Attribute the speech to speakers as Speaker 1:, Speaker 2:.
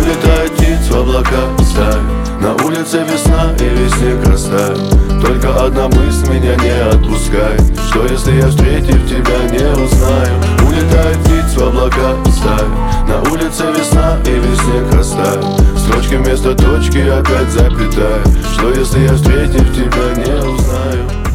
Speaker 1: Улетает птиц в облака стаи, на улице весна и весь снег растает. Только одна мысль меня не отпускает: что если я, встретив тебя, не узнаю? Улетает птиц в облака стаи, на улице весна и весь снег растает. Строчки вместо точки опять запятая: что если я, встретив тебя, не узнаю?